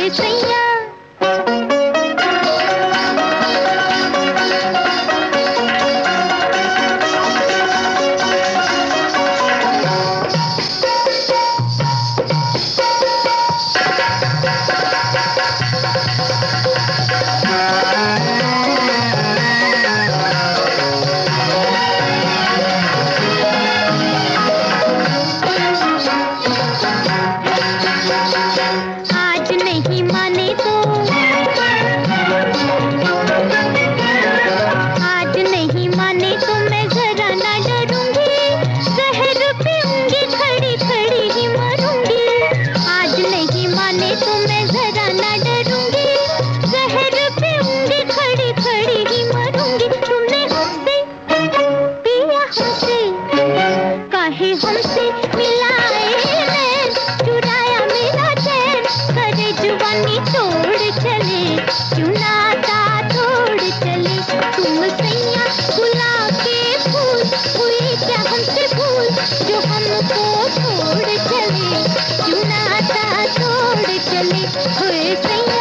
होए सैया। आज नहीं माने तो आज नहीं माने तो मैं जरा ना डरूंगी, जहर पीऊंगी खड़ी खड़ी ही मरूंगी। आज नहीं माने तो मैं जरा ना डरूंगी, जहर पीऊंगी खड़ी खड़ी ही मरूंगी। तुमने हमसे पिया हमसे, काहे हमसे मिलाए नैन, चुराया मेरा चैन, करे जुबानी तोड़ चले, क्यों नाता तोड़ चले। तुम सैया गुलाब के फूल, हुई क्या हमसे भूल, जो हमको छोड़ चले, क्यों नाता तोड़ चले। होए सैया।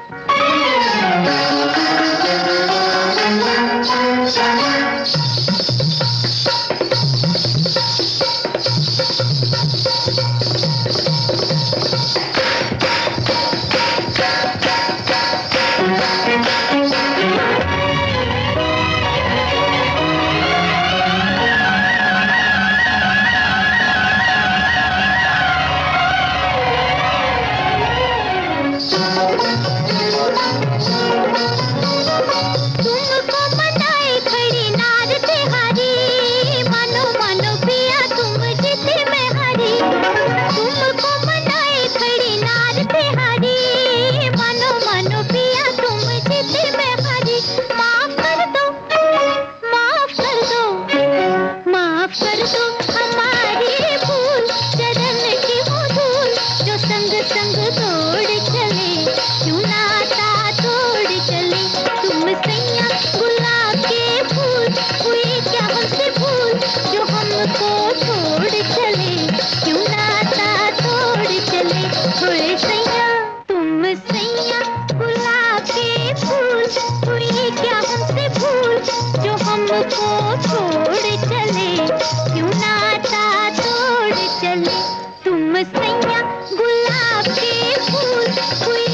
तुमको मनाए खड़ी नार तिहारी, मानो मानो पिया तुम जीते मैं हारी। तुमको मनाए खड़ी नार तिहारी, मानो मानो पिया तुम जीते मैं हारी। माफ कर दो, माफ कर दो, माफ कर दो हमारी भूल, चरण की वो धूल, जो संग संग तोड़ चले, क्यों नाता तोड़ चले। तुम सैया गुलाब के फूल, हुई क्या हमसे भूल, जो हमको छोड़ चले, क्यों नाता तोड़ चले। होए सैया। तुम सैया गुलाब के फूल, हुई क्या हमसे भूल, जो हमको छोड़ चले, क्यों नाता तोड़ चले। तुम सैया गुलाब के फूल, हुई